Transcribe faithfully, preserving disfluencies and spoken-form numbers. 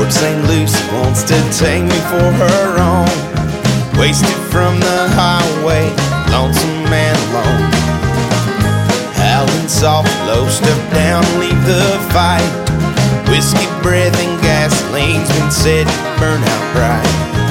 Port Saint Lucie wants to take me for her own. Wasted from the highway, lonesome and alone. Howling soft, low, step down, leave the fight. Whiskey breath and gasoline's been set to burn out bright.